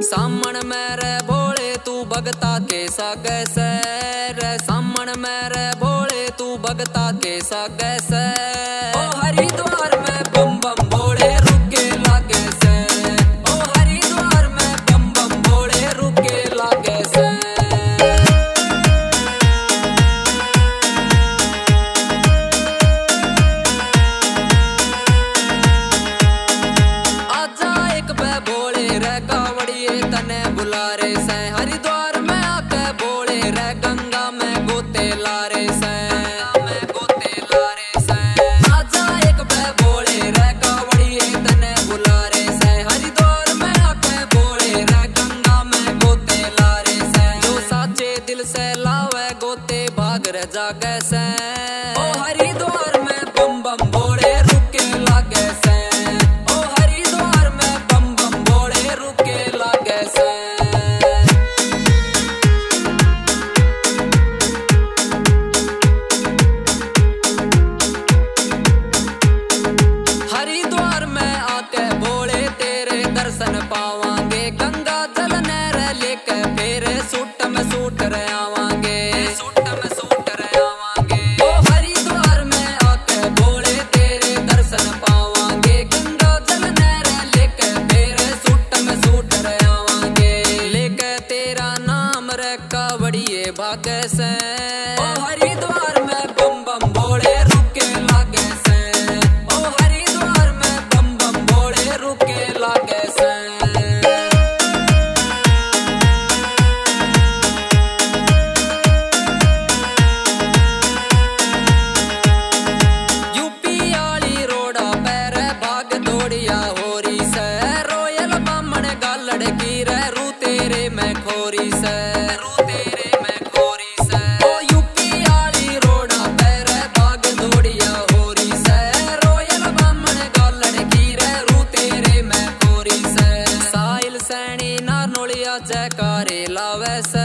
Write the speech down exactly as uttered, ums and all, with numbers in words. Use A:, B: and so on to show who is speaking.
A: सामण मेरे भोले तू भगता के सागे से रे, सामण मेरे भोले तू भगता के सागे से। ओ हरिद्वार में बम बम भोले रुके लागे से, ओ हरिद्वार में बम बम भोले रुके लागे से। आजा एक बे भोले रे कावड़िए तने बुला रे से, हरिद्वार में आके भोले रे गंगा में गोते ला रे से। जागे से ओ हरिद्वार में बम बम भोले रुके लागे से, ओ हरिद्वार में बम बम भोले रुके लागे से। हरिद्वार में आके भोले तेरे दर्शन पावांगे, गंगा जल नहर लेके फिर सूट में सूट रहे आवांगे, सूट में सूट भागे से। ओ हरिद्वार में बम बम भोले रुके लागे से, ओ हरिद्वार में बम बम भोले रुके लागे से। यूपी आली रोड़ा पैर भाग दौड़िया होरी से, रोयल बामण गालड़ की रे रू तेरे में खोरी से, रू तेरे जयकारे लावे से।